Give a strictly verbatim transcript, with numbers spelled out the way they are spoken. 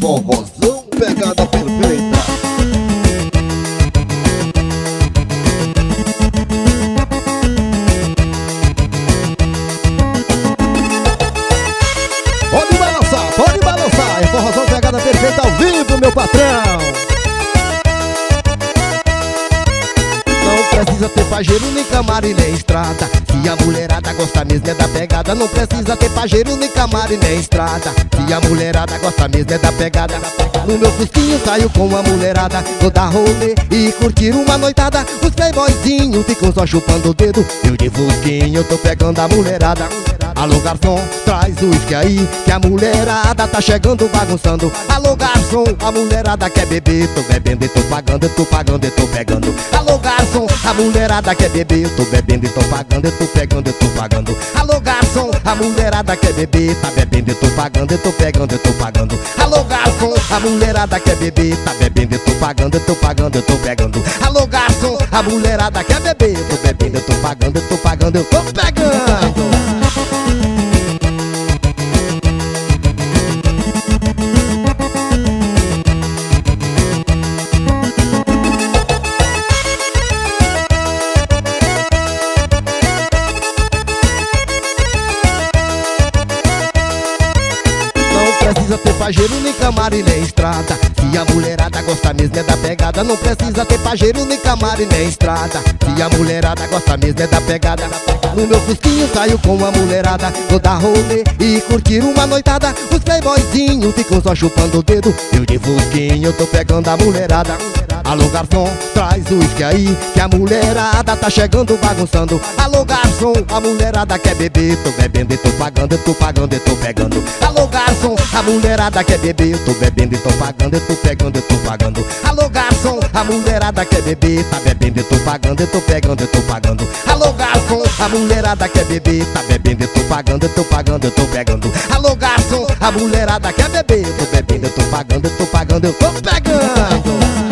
Forrozão, pegada perfeita. Pode balançar, pode balançar. É forrozão, pegada perfeita ao vivo, meu patrão. Não precisa ter pajeiro, nem camarim, nem estrada. Se a mulherada gosta mesmo é da pegada. Não precisa ter pajeiro, nem camarim, nem estrada. Se a mulherada gosta mesmo é da pegada. No meu fusquinho saio com a mulherada, vou dar rolê e curtir uma noitada. Os playboyzinhos ficam só chupando o dedo. Eu de fusquinho tô pegando a mulherada. Alô garçom, traz o uísque aí, que a mulherada tá chegando bagunçando. Alô garçom, a mulherada quer beber, tô bebendo e tô pagando, eu tô pagando e tô pegando. Alô garçom, a mulherada quer beber, eu tô bebendo e tô pagando, eu tô pegando, eu tô pagando. Alô garçom, a mulherada quer beber, tá bebendo e tô pagando, eu tô pegando, eu tô pagando. Alô garçom, a mulherada quer beber, tá bebendo e tô pagando, eu tô pagando, eu tô pegando. Alô garçom, a mulherada quer beber, eu tô bebendo, eu tô pagando, eu tô pagando, eu tô pegando. Não precisa ter pajeiro, nem camarim, nem estrada. Se a mulherada gosta mesmo é da pegada. Não precisa ter pajeiro, nem camarim, nem estrada. Se a mulherada gosta mesmo é da pegada. No meu fusquinho saio com a mulherada, vou dar rolê e curtir uma noitada. Os playboyzinhos ficam só chupando o dedo. Eu de fusquinho tô pegando a mulherada. Alô garçom, traz o uísque aí, que a mulherada tá chegando bagunçando. Alô garçom, a mulherada quer beber, tô bebendo e tô pagando, eu tô pagando e tô pegando. Alô garçom, a mulherada quer beber, eu tô bebendo e tô pagando, eu tô pegando, eu tô pagando. Alô garçom, a mulherada quer beber, tá bebendo e tô pagando, eu tô pegando, eu tô pagando. Alô garçom, a mulherada quer beber, tá bebendo e tô pagando, eu tô pagando, eu tô pegando. Alô garçom, a mulherada quer beber, eu tô bebendo, eu tô pagando, eu tô pagando, eu tô pegando.